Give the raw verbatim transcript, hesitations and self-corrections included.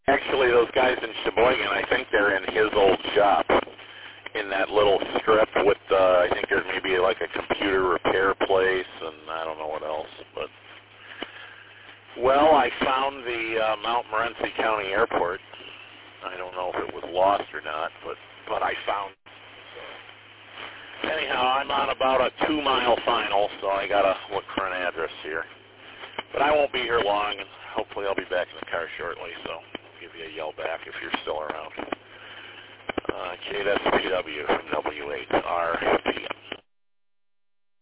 Actually, those guys in Sheboygan, I think they're in his old shop in that little strip with, uh, I think there's maybe like a computer repair place and I don't know what else. But well, I found the uh, Mount Morenci County Airport. I don't know if it was lost or not, but but I found. Anyhow, I'm on about a two-mile final, so I gotta look for an address here. But I won't be here long, and hopefully I'll be back in the car shortly. So I'll give you a yell back if you're still around. Uh, K S P W from W eight R P M.